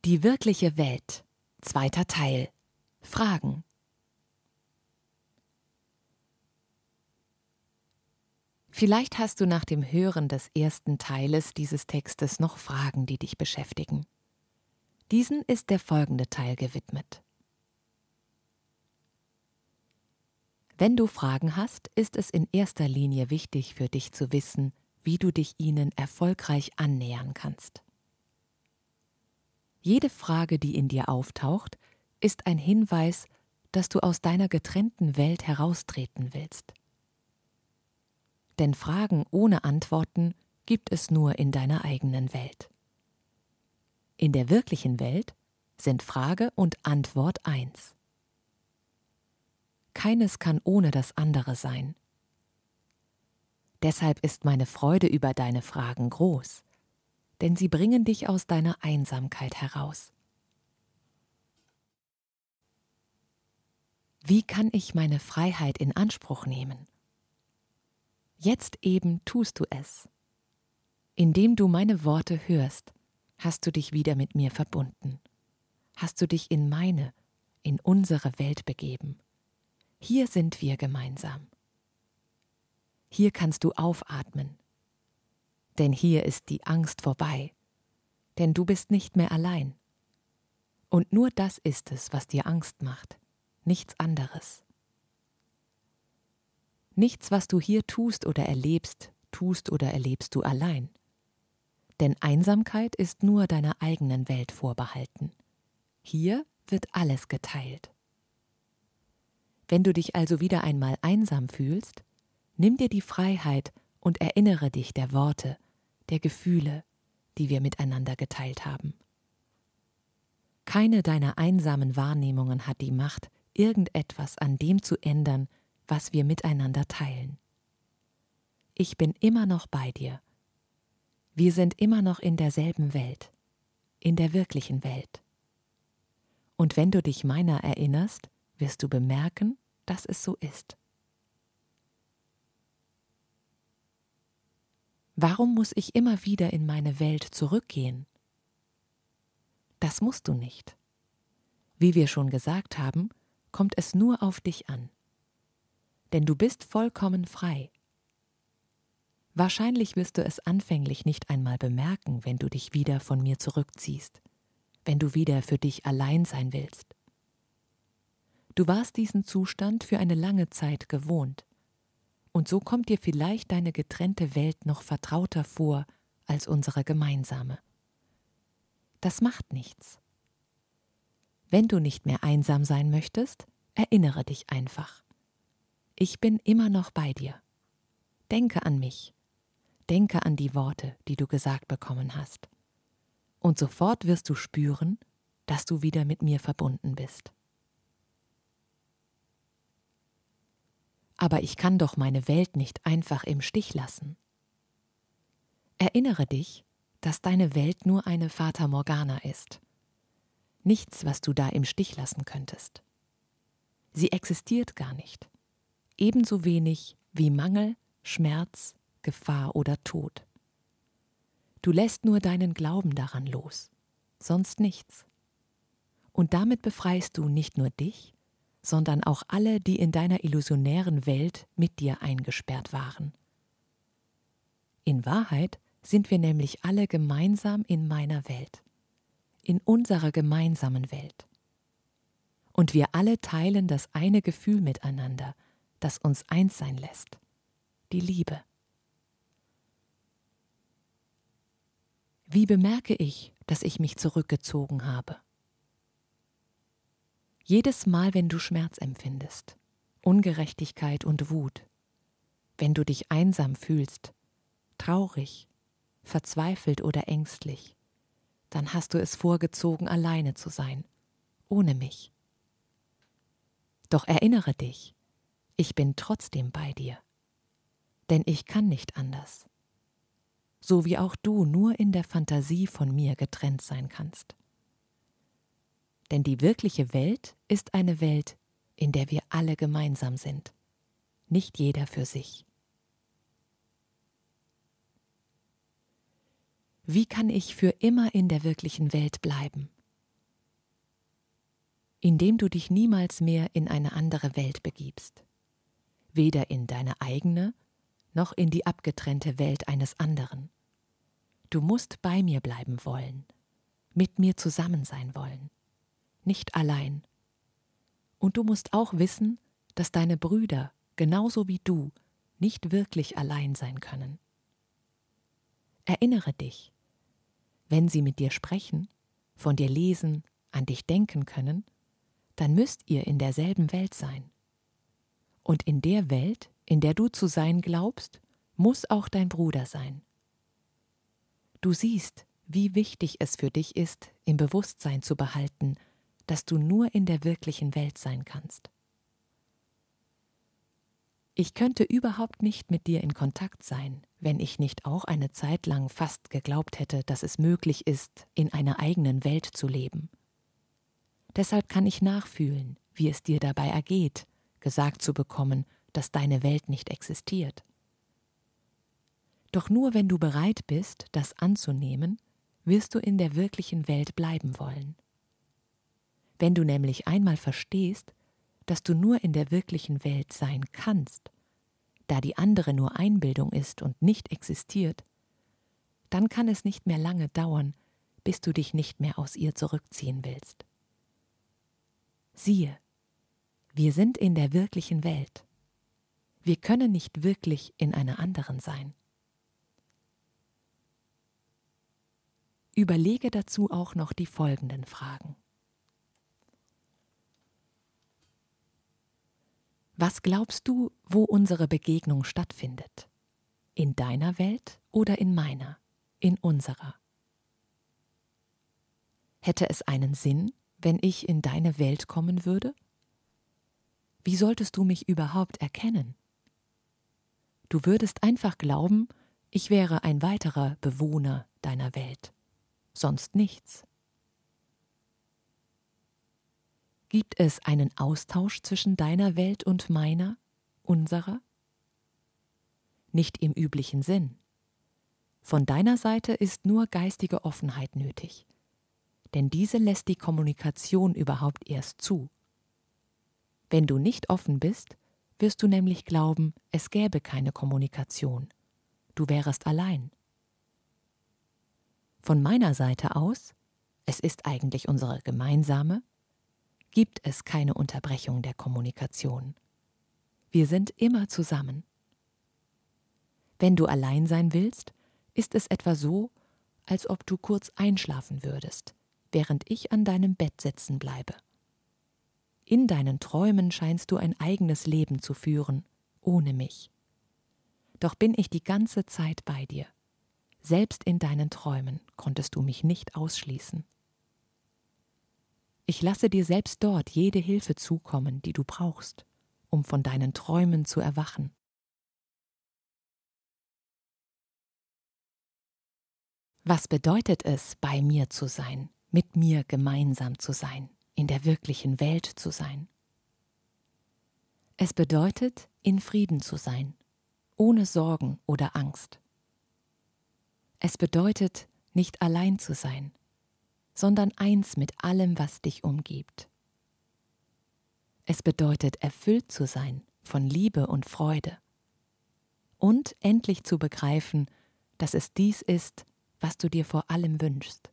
Die wirkliche Welt. 2. Teil. Fragen. Vielleicht hast du nach dem Hören des ersten Teiles dieses Textes noch Fragen, die dich beschäftigen. Diesen ist der folgende Teil gewidmet. Wenn du Fragen hast, ist es in erster Linie wichtig für dich zu wissen, wie du dich ihnen erfolgreich annähern kannst. Jede Frage, die in dir auftaucht, ist ein Hinweis, dass du aus deiner getrennten Welt heraustreten willst. Denn Fragen ohne Antworten gibt es nur in deiner eigenen Welt. In der wirklichen Welt sind Frage und Antwort eins. Keines kann ohne das andere sein. Deshalb ist meine Freude über deine Fragen groß, denn sie bringen dich aus deiner Einsamkeit heraus. Wie kann ich meine Freiheit in Anspruch nehmen? Jetzt eben tust du es. Indem du meine Worte hörst, hast du dich wieder mit mir verbunden. Hast du dich in unsere Welt begeben. Hier sind wir gemeinsam. Hier kannst du aufatmen. Denn hier ist die Angst vorbei. Denn du bist nicht mehr allein. Und nur das ist es, was dir Angst macht. Nichts anderes. Nichts, was du hier tust oder erlebst du allein. Denn Einsamkeit ist nur deiner eigenen Welt vorbehalten. Hier wird alles geteilt. Wenn du dich also wieder einmal einsam fühlst, nimm dir die Freiheit und erinnere dich der Worte, der Gefühle, die wir miteinander geteilt haben. Keine deiner einsamen Wahrnehmungen hat die Macht, irgendetwas an dem zu ändern, was wir miteinander teilen. Ich bin immer noch bei dir. Wir sind immer noch in derselben Welt, in der wirklichen Welt. Und wenn du dich meiner erinnerst, wirst du bemerken, dass es so ist. Warum muss ich immer wieder in meine Welt zurückgehen? Das musst du nicht. Wie wir schon gesagt haben, kommt es nur auf dich an. Denn du bist vollkommen frei. Wahrscheinlich wirst du es anfänglich nicht einmal bemerken, wenn du dich wieder von mir zurückziehst, wenn du wieder für dich allein sein willst. Du warst diesen Zustand für eine lange Zeit gewohnt. Und so kommt dir vielleicht deine getrennte Welt noch vertrauter vor als unsere gemeinsame. Das macht nichts. Wenn du nicht mehr einsam sein möchtest, erinnere dich einfach. Ich bin immer noch bei dir. Denke an mich. Denke an die Worte, die du gesagt bekommen hast. Und sofort wirst du spüren, dass du wieder mit mir verbunden bist. Aber ich kann doch meine Welt nicht einfach im Stich lassen. Erinnere dich, dass deine Welt nur eine Fata Morgana ist. Nichts, was du da im Stich lassen könntest. Sie existiert gar nicht. Ebenso wenig wie Mangel, Schmerz, Gefahr oder Tod. Du lässt nur deinen Glauben daran los, sonst nichts. Und damit befreist du nicht nur dich, sondern auch alle, die in deiner illusionären Welt mit dir eingesperrt waren. In Wahrheit sind wir nämlich alle gemeinsam in meiner Welt, in unserer gemeinsamen Welt. Und wir alle teilen das eine Gefühl miteinander, das uns eins sein lässt, die Liebe. Wie bemerke ich, dass ich mich zurückgezogen habe? Jedes Mal, wenn du Schmerz empfindest, Ungerechtigkeit und Wut, wenn du dich einsam fühlst, traurig, verzweifelt oder ängstlich, dann hast du es vorgezogen, alleine zu sein, ohne mich. Doch erinnere dich, ich bin trotzdem bei dir, denn ich kann nicht anders, so wie auch du nur in der Fantasie von mir getrennt sein kannst. Denn die wirkliche Welt ist eine Welt, in der wir alle gemeinsam sind, nicht jeder für sich. Wie kann ich für immer in der wirklichen Welt bleiben? indem du dich niemals mehr in eine andere Welt begibst, weder in deine eigene noch in die abgetrennte Welt eines anderen. Du musst bei mir bleiben wollen, mit mir zusammen sein wollen, nicht allein. Und du musst auch wissen, dass deine Brüder, genauso wie du, nicht wirklich allein sein können. Erinnere dich, wenn sie mit dir sprechen, von dir lesen, an dich denken können, dann müsst ihr in derselben Welt sein. Und in der Welt, in der du zu sein glaubst, muss auch dein Bruder sein. Du siehst, wie wichtig es für dich ist, im Bewusstsein zu behalten, dass du nur in der wirklichen Welt sein kannst. Ich könnte überhaupt nicht mit dir in Kontakt sein, wenn ich nicht auch eine Zeit lang fast geglaubt hätte, dass es möglich ist, in einer eigenen Welt zu leben. Deshalb kann ich nachfühlen, wie es dir dabei ergeht, gesagt zu bekommen, dass deine Welt nicht existiert. Doch nur wenn du bereit bist, das anzunehmen, wirst du in der wirklichen Welt bleiben wollen. Wenn du nämlich einmal verstehst, dass du nur in der wirklichen Welt sein kannst, da die andere nur Einbildung ist und nicht existiert, dann kann es nicht mehr lange dauern, bis du dich nicht mehr aus ihr zurückziehen willst. Siehe, wir sind in der wirklichen Welt. Wir können nicht wirklich in einer anderen sein. Überlege dazu auch noch die folgenden Fragen. Was glaubst du, wo unsere Begegnung stattfindet? In deiner Welt oder in meiner, in unserer? Hätte es einen Sinn, wenn ich in deine Welt kommen würde? Wie solltest du mich überhaupt erkennen? Du würdest einfach glauben, ich wäre ein weiterer Bewohner deiner Welt, sonst nichts. Gibt es einen Austausch zwischen deiner Welt und meiner, unserer? Nicht im üblichen Sinn. Von deiner Seite ist nur geistige Offenheit nötig, denn diese lässt die Kommunikation überhaupt erst zu. Wenn du nicht offen bist, wirst du nämlich glauben, es gäbe keine Kommunikation. Du wärest allein. Von meiner Seite aus, es ist eigentlich unsere gemeinsame, gibt es keine Unterbrechung der Kommunikation. Wir sind immer zusammen. Wenn du allein sein willst, ist es etwa so, als ob du kurz einschlafen würdest, während ich an deinem Bett sitzen bleibe. In deinen Träumen scheinst du ein eigenes Leben zu führen, ohne mich. Doch bin ich die ganze Zeit bei dir. Selbst in deinen Träumen konntest du mich nicht ausschließen. Ich lasse dir selbst dort jede Hilfe zukommen, die du brauchst, um von deinen Träumen zu erwachen. Was bedeutet es, bei mir zu sein, mit mir gemeinsam zu sein, in der wirklichen Welt zu sein? Es bedeutet, in Frieden zu sein, ohne Sorgen oder Angst. Es bedeutet, nicht allein zu sein, sondern eins mit allem, was dich umgibt. Es bedeutet, erfüllt zu sein von Liebe und Freude und endlich zu begreifen, dass es dies ist, was du dir vor allem wünschst.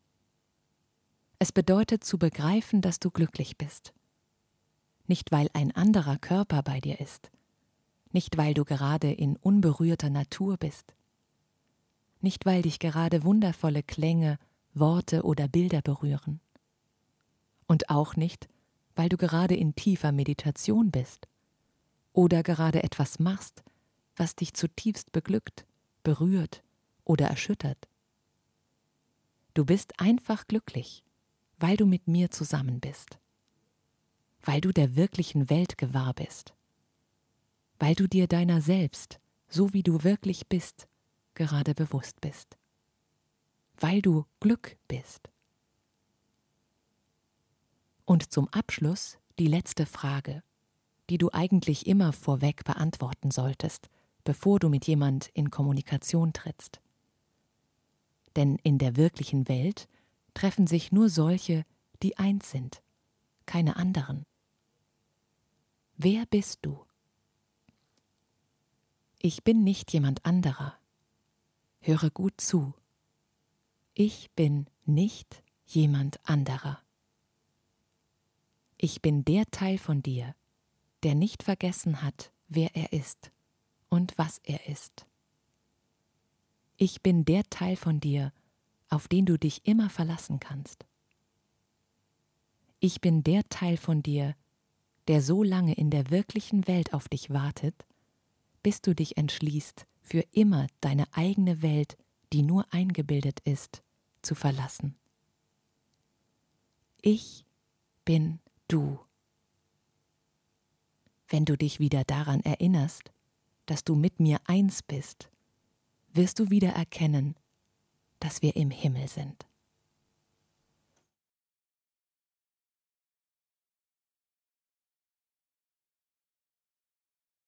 Es bedeutet zu begreifen, dass du glücklich bist. Nicht, weil ein anderer Körper bei dir ist, nicht, weil du gerade in unberührter Natur bist, nicht, weil dich gerade wundervolle Klänge, Worte oder Bilder berühren. Und auch nicht, weil du gerade in tiefer Meditation bist oder gerade etwas machst, was dich zutiefst beglückt, berührt oder erschüttert. Du bist einfach glücklich, weil du mit mir zusammen bist, weil du der wirklichen Welt gewahr bist, weil du dir deiner selbst, so wie du wirklich bist, gerade bewusst bist, weil du Glück bist. Und zum Abschluss die letzte Frage, die du eigentlich immer vorweg beantworten solltest, bevor du mit jemand in Kommunikation trittst. Denn in der wirklichen Welt treffen sich nur solche, die eins sind, keine anderen. Wer bist du? Ich bin nicht jemand anderer. Höre gut zu. Ich bin nicht jemand anderer. Ich bin der Teil von dir, der nicht vergessen hat, wer er ist und was er ist. Ich bin der Teil von dir, auf den du dich immer verlassen kannst. Ich bin der Teil von dir, der so lange in der wirklichen Welt auf dich wartet, bis du dich entschließt, für immer deine eigene Welt, die nur eingebildet ist, zu verlassen. Ich bin du. Wenn du dich wieder daran erinnerst, dass du mit mir eins bist, wirst du wieder erkennen, dass wir im Himmel sind.